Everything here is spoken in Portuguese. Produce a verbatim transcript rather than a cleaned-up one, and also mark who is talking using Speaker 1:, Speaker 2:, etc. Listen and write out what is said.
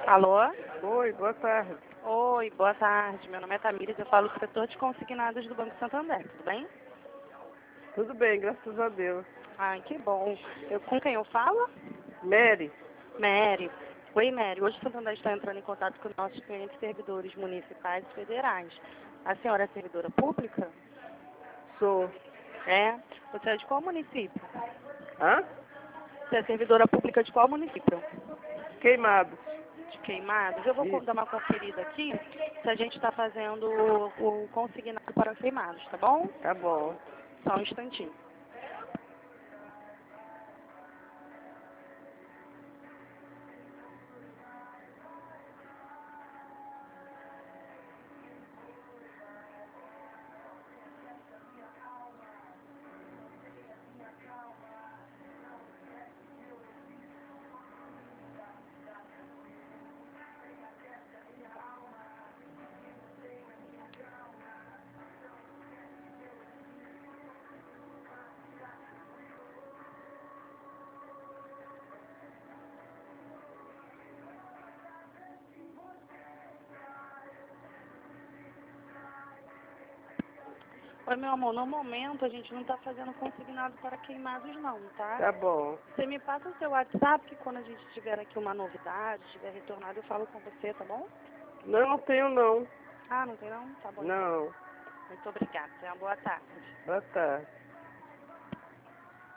Speaker 1: Alô?
Speaker 2: Oi, boa tarde.
Speaker 1: Oi, boa tarde. Meu nome é Tamires, eu falo do setor de consignados do Banco Santander, tudo bem?
Speaker 2: Tudo bem, graças a Deus.
Speaker 1: Ai, que bom. Eu, com quem eu falo?
Speaker 2: Mary,
Speaker 1: Mary. Oi, Mary. Hoje o Santander está entrando em contato com nossos clientes servidores municipais e federais. A senhora é servidora pública?
Speaker 2: sou.
Speaker 1: É? Você é de qual município?
Speaker 2: Hã?
Speaker 1: Você é servidora pública de qual município?
Speaker 2: Queimados.
Speaker 1: De Queimados. Eu vou co- dar
Speaker 2: Isso.
Speaker 1: uma conferida aqui se a gente está fazendo o, o consignado para Queimados, tá bom?
Speaker 2: Tá bom.
Speaker 1: Só um instantinho. Oi, meu amor, no momento a gente não está fazendo consignado para Queimados não, tá?
Speaker 2: Tá bom.
Speaker 1: Você me passa o seu WhatsApp, que quando a gente tiver aqui uma novidade, tiver retornado, eu falo com você, tá bom?
Speaker 2: Não, não tenho não.
Speaker 1: Ah, não tem não? Tá bom então.
Speaker 2: Não.
Speaker 1: Muito obrigada. Tenha uma boa tarde.
Speaker 2: Boa tarde.